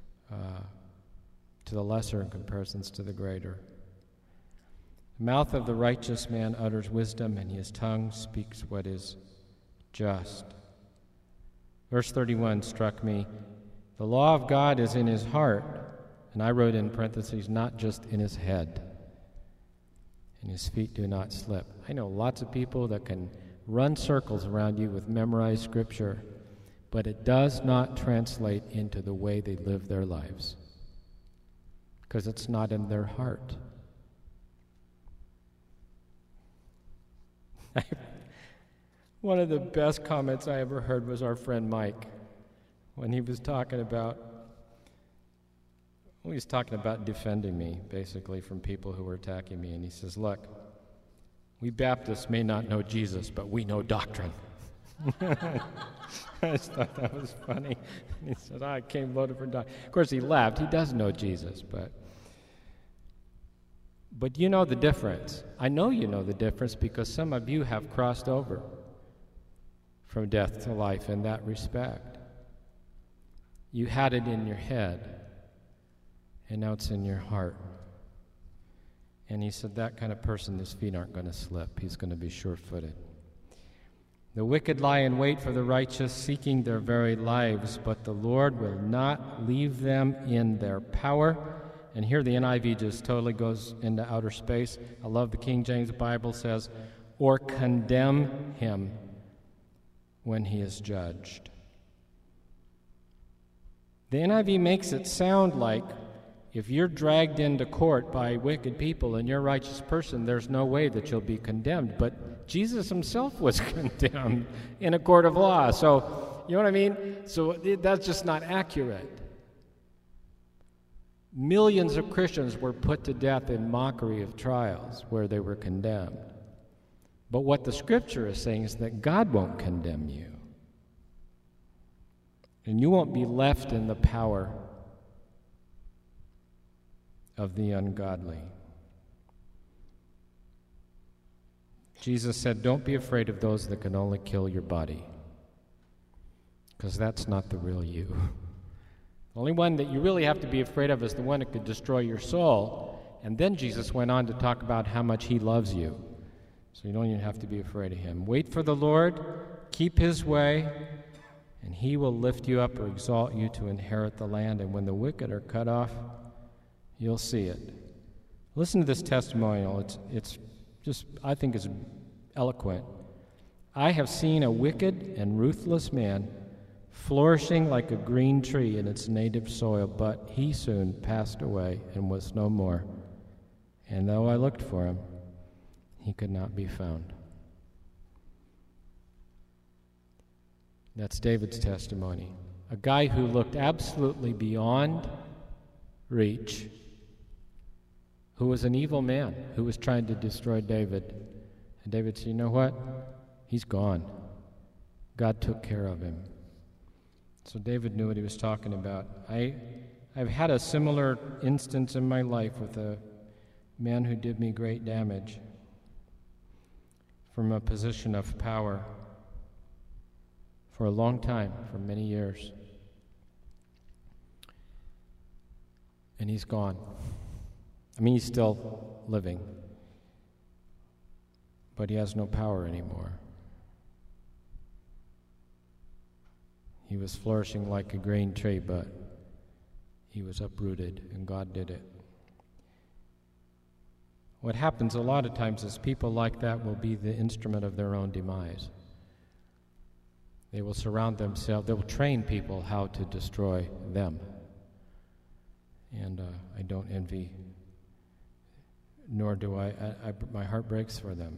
to the lesser and comparisons to the greater. The mouth of the righteous man utters wisdom, and his tongue speaks what is just. Verse 31 struck me. The law of God is in his heart, and I wrote in parentheses, not just in his head. And his feet do not slip. I know lots of people that can run circles around you with memorized scripture, but it does not translate into the way they live their lives because it's not in their heart. One of the best comments I ever heard was our friend Mike when he was talking about defending me, basically, from people who were attacking me. And he says, look, we Baptists may not know Jesus, but we know doctrine. I just thought that was funny. He said, I came loaded for doctrine. Of course, he laughed. He does know Jesus, but you know the difference. I know you know the difference because some of you have crossed over from death to life in that respect. You had it in your head, and now it's in your heart. And he said that kind of person, his feet aren't going to slip. He's going to be sure-footed. The wicked lie in wait for the righteous, seeking their very lives, but the Lord will not leave them in their power. And here the NIV just totally goes into outer space. I love the King James Bible says, or condemn him when he is judged. The NIV makes it sound like if you're dragged into court by wicked people and you're a righteous person, there's no way that you'll be condemned. But Jesus himself was condemned in a court of law. So, you know what I mean? So that's just not accurate. Millions of Christians were put to death in mockery of trials where they were condemned. But what the Scripture is saying is that God won't condemn you. And you won't be left in the power of the ungodly. Jesus said, don't be afraid of those that can only kill your body, because that's not the real you. The only one that you really have to be afraid of is the one that could destroy your soul. And then Jesus went on to talk about how much he loves you. So you don't even have to be afraid of him. Wait for the Lord, keep his way, and he will lift you up or exalt you to inherit the land. And when the wicked are cut off, you'll see it. Listen to this testimonial. It's just, I think it's eloquent. I have seen a wicked and ruthless man flourishing like a green tree in its native soil, but he soon passed away and was no more. And though I looked for him, he could not be found. That's David's testimony. A guy who looked absolutely beyond reach, who was an evil man, who was trying to destroy David. And David said, you know what? He's gone. God took care of him. So David knew what he was talking about. I've had a similar instance in my life with a man who did me great damage from a position of power for a long time, for many years. And he's gone. I mean, he's still living, but he has no power anymore. He was flourishing like a green tree, but he was uprooted, and God did it. What happens a lot of times is people like that will be the instrument of their own demise. They will surround themselves, they will train people how to destroy them. And I don't envy, nor do I my heart breaks for them.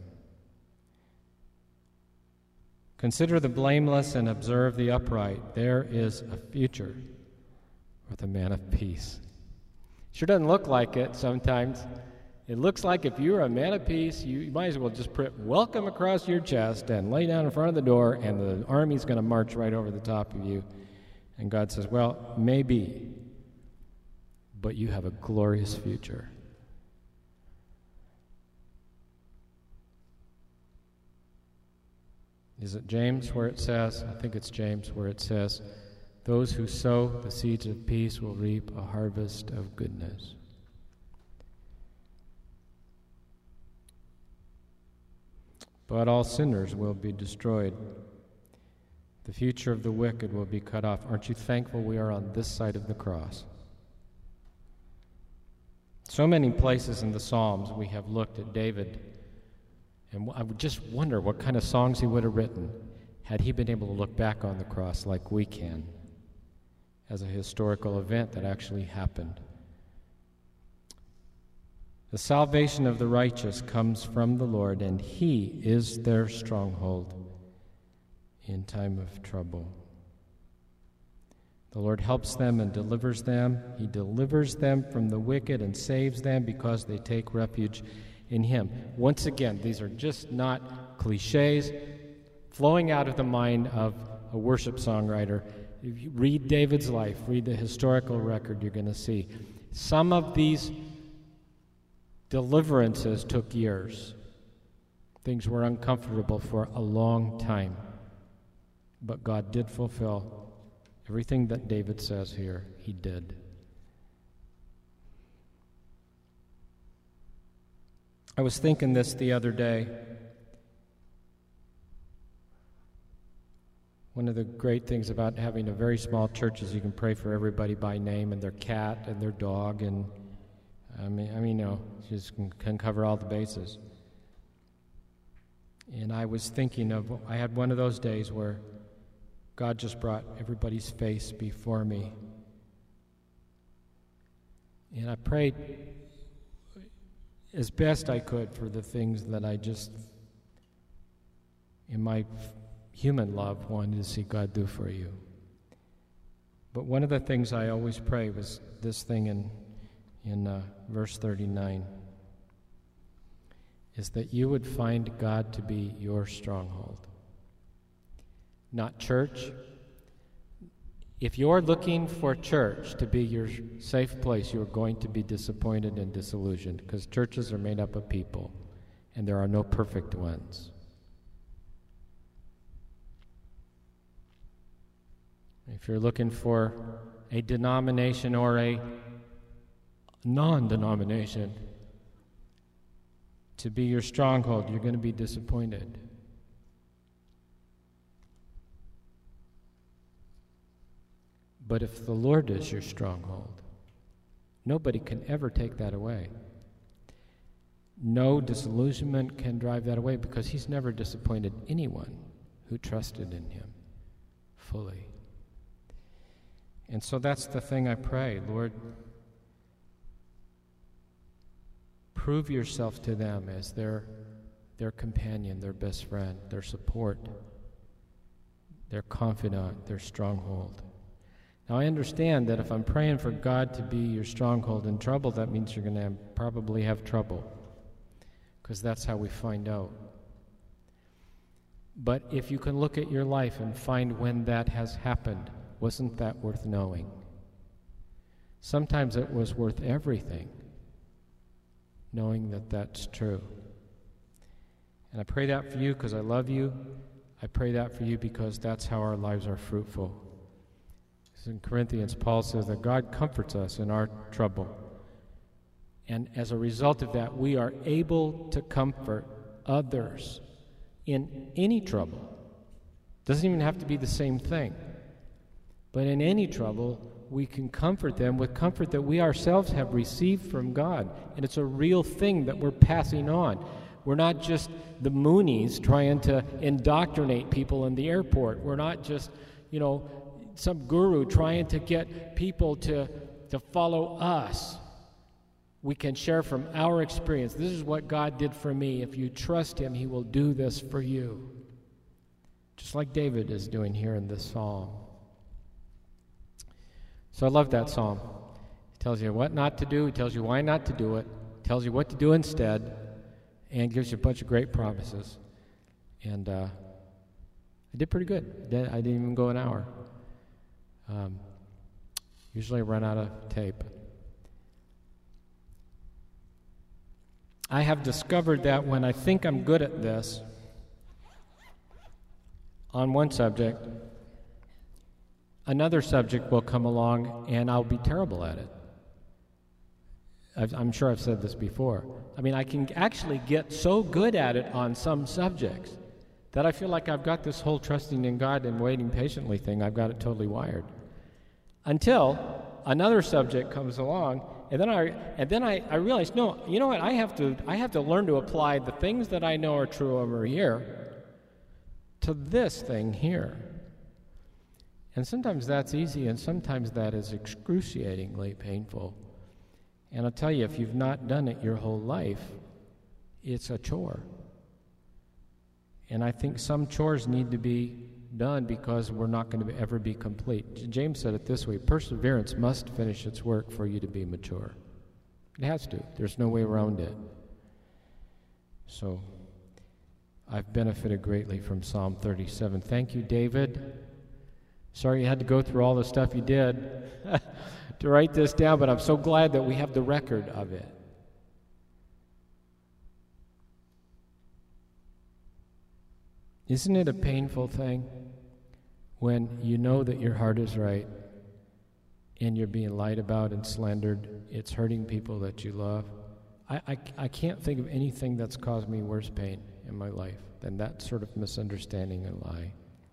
Consider the blameless and observe the upright. There is a future for the man of peace. Sure doesn't look like it sometimes. It looks like if you're a man of peace, you might as well just put welcome across your chest and lay down in front of the door, and the army's going to march right over the top of you. And God says, well, maybe, but you have a glorious future. Is it James where it says, I think it's James where it says, those who sow the seeds of peace will reap a harvest of goodness. But all sinners will be destroyed. The future of the wicked will be cut off. Aren't you thankful we are on this side of the cross? So many places in the Psalms we have looked at David, and I would just wonder what kind of songs he would have written had he been able to look back on the cross like we can, as a historical event that actually happened. The salvation of the righteous comes from the Lord, and he is their stronghold in time of trouble. The Lord helps them and delivers them. He delivers them from the wicked and saves them because they take refuge in him. Once again, these are just not cliches flowing out of the mind of a worship songwriter. If you read David's life, read the historical record, you're going to see some of these deliverances took years. Things were uncomfortable for a long time. But God did fulfill everything that David says here. He did. I was thinking this the other day. One of the great things about having a very small church is you can pray for everybody by name and their cat and their dog, and just can cover all the bases. And I was thinking I had one of those days where God just brought everybody's face before me, And I prayed as best I could for the things that I just, in my human love, wanted to see God do for you. But one of the things I always pray was this thing in verse 39, is that you would find God to be your stronghold. Not church. If you're looking for church to be your safe place, you're going to be disappointed and disillusioned, because churches are made up of people, and there are no perfect ones. If you're looking for a denomination or a non-denomination to be your stronghold, you're going to be disappointed. But if the Lord is your stronghold, nobody can ever take that away. No disillusionment can drive that away, because he's never disappointed anyone who trusted in him fully. And so that's the thing I pray, Lord, prove yourself to them as their companion, their best friend, their support, their confidant, their stronghold. Now, I understand that if I'm praying for God to be your stronghold in trouble, that means you're going to probably have trouble, because that's how we find out. But if you can look at your life and find when that has happened, wasn't that worth knowing? Sometimes it was worth everything, knowing that that's true. And I pray that for you because I love you. I pray that for you because that's how our lives are fruitful. In Corinthians, Paul says that God comforts us in our trouble. And as a result of that, we are able to comfort others in any trouble. Doesn't even have to be the same thing. But in any trouble, we can comfort them with comfort that we ourselves have received from God. And it's a real thing that we're passing on. We're not just the Moonies trying to indoctrinate people in the airport. We're not just, some guru trying to get people to follow us. We can share from our experience. This is what God did for me. If you trust him, he will do this for you. Just like David is doing here in this psalm. So I love that psalm. It tells you what not to do. It tells you why not to do it. It tells you what to do instead. And gives you a bunch of great promises. And I did pretty good. I didn't even go an hour. Usually I run out of tape. I have discovered that when I think I'm good at this on one subject, another subject will come along and I'll be terrible at it. I'm sure I've said this before. I mean, I can actually get so good at it on some subjects that I feel like I've got this whole trusting in God and waiting patiently thing, I've got it totally wired. Until another subject comes along, and then I realize, no, you know what? I have to learn to apply the things that I know are true over here to this thing here. And sometimes that's easy, and sometimes that is excruciatingly painful. And I'll tell you, if you've not done it your whole life, it's a chore. And I think some chores need to be done because we're not going to ever be complete. James said it this way: perseverance must finish its work for you to be mature. It has to. There's no way around it. So I've benefited greatly from Psalm 37. Thank you, David. Sorry you had to go through all the stuff you did to write this down, but I'm so glad that we have the record of it. Isn't it a painful thing when you know that your heart is right and you're being lied about and slandered? It's hurting people that you love. I can't think of anything that's caused me worse pain in my life than that sort of misunderstanding and lie.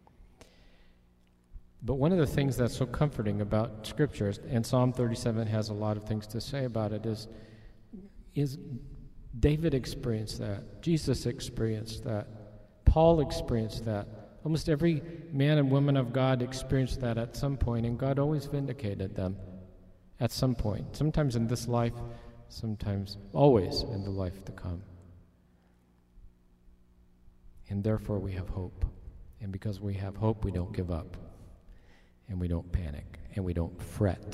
But one of the things that's so comforting about Scripture, and Psalm 37 has a lot of things to say about it, is David experienced that. Jesus experienced that. Paul experienced that. Almost every man and woman of God experienced that at some point, and God always vindicated them at some point, sometimes in this life, sometimes always in the life to come. And therefore we have hope. And because we have hope, we don't give up. And we don't panic. And we don't fret.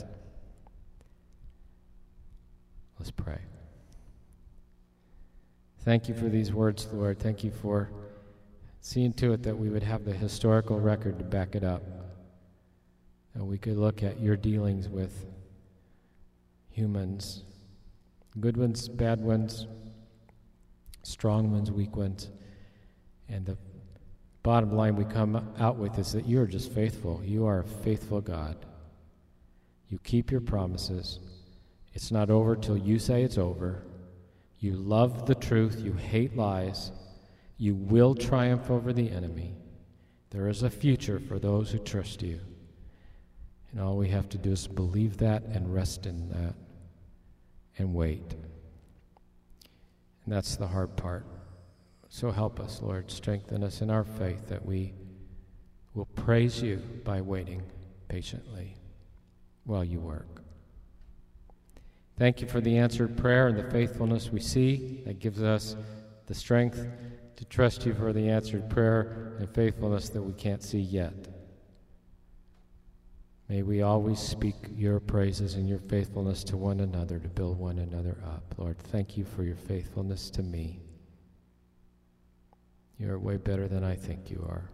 Let's pray. Thank you for these words, Lord. Thank you for seeing to it that we would have the historical record to back it up. That we could look at your dealings with humans, good ones, bad ones, strong ones, weak ones. And the bottom line we come out with is that you are just faithful. You are a faithful God. You keep your promises. It's not over till you say it's over. You love the truth. You hate lies. You will triumph over the enemy. There is a future for those who trust you. And all we have to do is believe that and rest in that and wait. And that's the hard part. So help us, Lord. Strengthen us in our faith that we will praise you by waiting patiently while you work. Thank you for the answered prayer and the faithfulness we see that gives us the strength to trust you for the answered prayer and faithfulness that we can't see yet. May we always speak your praises and your faithfulness to one another to build one another up. Lord, thank you for your faithfulness to me. You are way better than I think you are.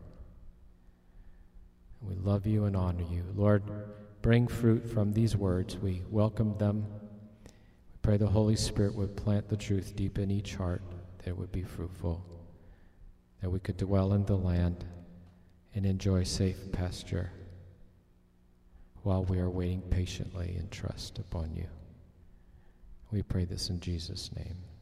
We love you and honor you. Lord, bring fruit from these words. We welcome them. We pray the Holy Spirit would plant the truth deep in each heart, that it would be fruitful, that we could dwell in the land and enjoy safe pasture while we are waiting patiently in trust upon you. We pray this in Jesus' name.